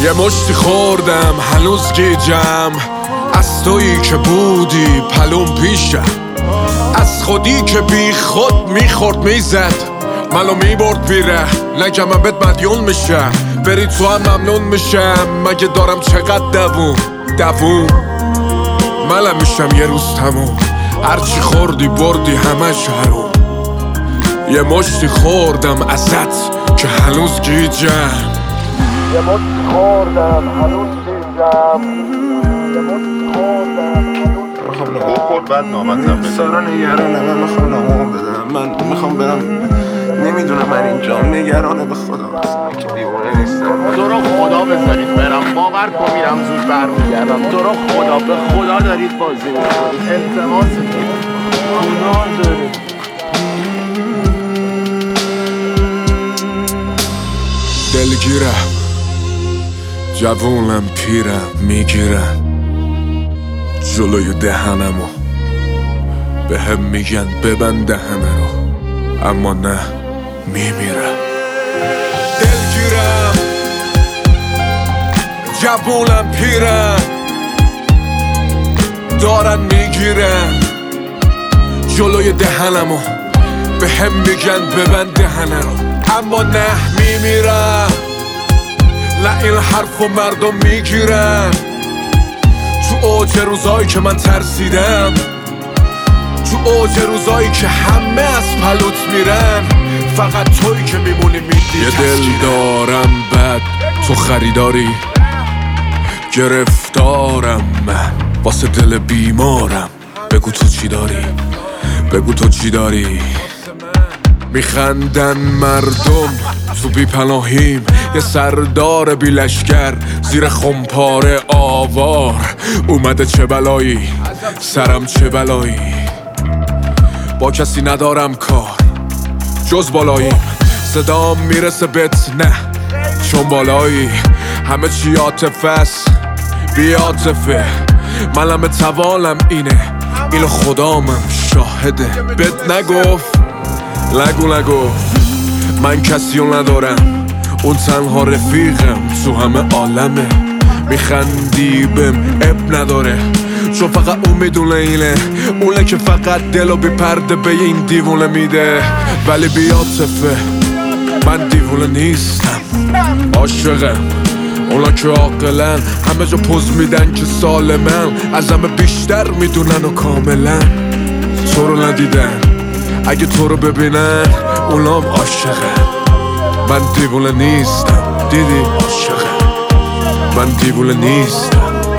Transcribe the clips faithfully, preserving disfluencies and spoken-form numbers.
یه مشتی خوردم هنوز گیجم از تویی که بودی پلوم پیشم، از خودی که بی خود میخورد میزد منو میبرد بیره. نگم من بهت مدیون میشم بری تو هم ممنون میشم. مگه دارم چقدر دووم دووم منم میشم یه روز تموم. هرچی خوردی بردی همش حروم. یه مشتی خوردم ازت که هنوز گیجم. یه مشتی خوردم هنوز گیجم. یه مشتی خوردم هنوز میخوام نگاه خورد بعد نامتم بده. سارا نگرانه، من میخوام نامو بدم. من میخوام برم، نمیدونم من اینجا نگرانه به خدا. که دیوانه نیستم. تو رو خدا بذارید برم، باور کن میرم زود برمیگردم. تو رو خدا به خدا دارید بازی میکنید، التماس گناه داره. دلگیرم جوونم پیرم میگیرن جلوی دهنمو به هم میگن ببند دهنه رو، اما نه میمیرم. دلگیرم جوونم پیرم دارن میگیرن جلوی دهنمو به هم میگن ببند دهنه رو، اما نه میمیرم. نه این حرف و مردم میگیرن تو اوج روزایی که من ترسیدم، تو اوج روزایی که همه از پلوت میرن، فقط تویی که میمونی میدی. یه دل دارم بد تو خریداری، گرفتارم من واسه دل بیمارم. بگو تو چی داری، بگو تو چی داری. میخندن مردم تو بی پناهیم، یه سردار بی لشگر زیر خمپاره آوار اومده. چه بلایی سرم، چه بلایی. با کسی ندارم کار جز بالاییم، صدام میرسه بهت نه چون بالایی. همه چی عاطفه است بی عاطفه، منم توانم اینه، اینو خدامم شاهده. بهت نگفت نگو نگو من کسیو ندارم، اون تنها رفیقم تو همه عالمه. میخندی بهم اب نداره چون فقط اون میدونه اینه، اونه که فقط دلو بی پرده به این دیوونه میده. ولی بی عاطفه من دیوونه نیستم، عاشقم. اونا که عاقلن همه جا پوز میدن که سالمن، از همه بیشتر میدونن و کاملا تو رو ندیدن. اگه تو رو ببینن اونام عاشقن. من دیوونه نیستم دیدی، عاشقم. من دیوونه نیستم،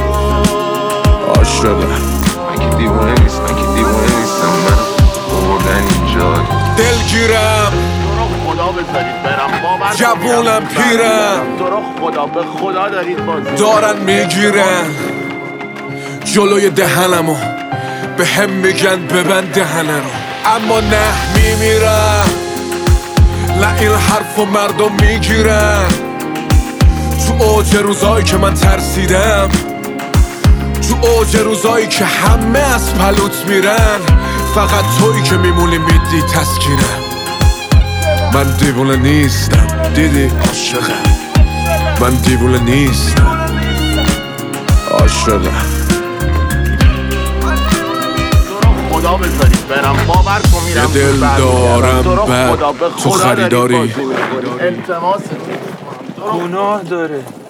عاشقم. من که دیوانه نیستم، من که دیوانه نیستم. من بردن اینجا دلگیرم تو رو خدا بذارید برم، باور کن جوونم میرم زود پیرم. برمیگردم. تو رو خدا به خدا دارید بازی دارن میگیرن جلوی دهنمو به هم میگن ببند دهنه رو، اما نه میمیرم. نه این حرف و مردم میگیرن تو اوج روزایی که من ترسیدم، تو اوج روزایی که همه از پلوت میرن، فقط تویی که میمونی میدی تسکینم. من دیوونه نیستم دیدی، عاشقم. من دیوونه نیستم، عاشقم. خدا بذارید برم، باور کن میرم یه دل زود برمیگردم. تو رو دارم خدا بد به تو خدا دارید خریداری، بازی میکنید، التماس گناه داره.